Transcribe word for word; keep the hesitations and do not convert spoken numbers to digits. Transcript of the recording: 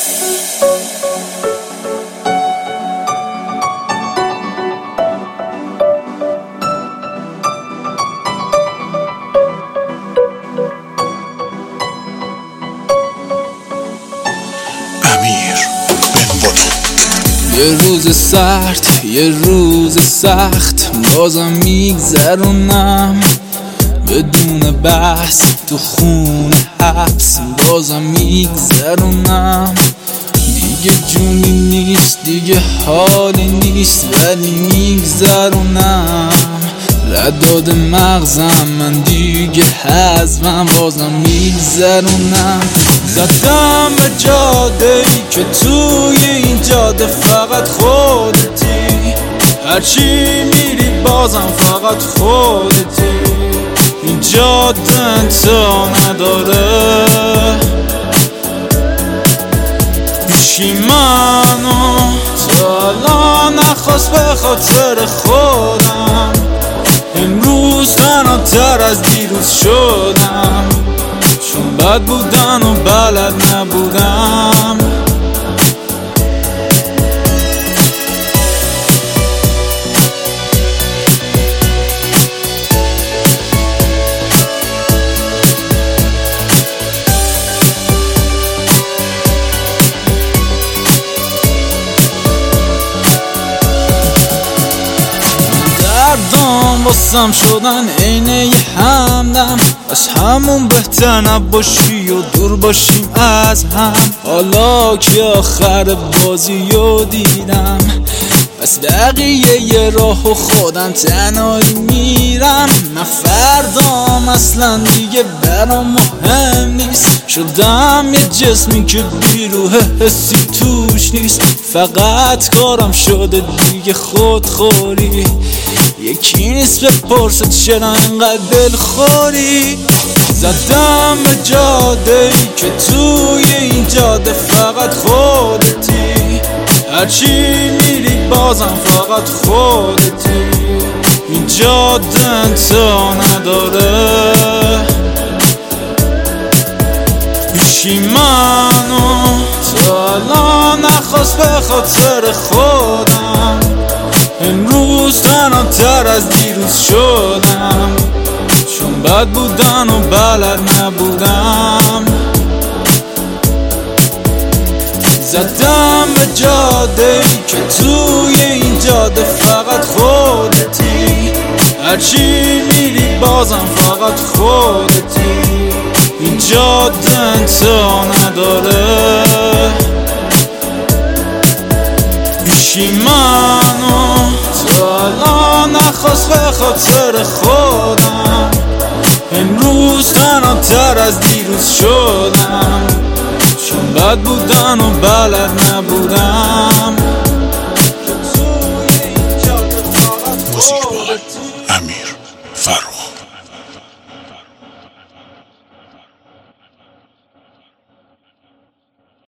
یه روز سرد، یه روز سخت، بازم میگذرونم بدون بحث تو خون حبس، بازم میگذرونم. دیگه جونی نیست، دیگه حالی نیست، ولی میگذرونم. رداد مغزم من دیگه حزمم، بازم میگذرونم. زدم به جاده ای که توی این جاده فقط خودتی، هرچی میری بازم فقط خودتی. این جاده انتا نداره، پیشی منو تا الان نخواست به خاطر خودم. امروز تنها از دیروز شدم، چون بد بودن و بلد نبودم. دردام واسم شدن عینه یه همدم، از همون بهتر نباشی و دور باشیم از هم. حالا که آخر بازی رو دیدم، پس بقیه یه راه و خودم تنهایی میرم. من فردام اصلا دیگه برام مهم نیست، شدم یه جسمی که بیروه حسی توش نیست. فقط کارم شده دیگه خودخوری، یکی نیست بپرسه چرا اینقدر دلخوری. زدم به جاده ای که توی این جاده فقط خودتی، هرچی میری بازم فقط خودتی. این جاده انتا نداره، پیشی منو تا الان نخواست به خاطر خودم. امروز تنها تر از دیروز شدم، چون بد بودن و بلد نبودم. زدم به جاده ای که توی این جاده فقط خودتی، هرچی میری بازم فقط خودتی. این جاده انتا نداره، پیشی منو تا الان نخواست به خاطر خودم. امروز تنها تر از دیروز شدم، چون بد بودن و بلد نبودم. موزیک با امیر فرخ.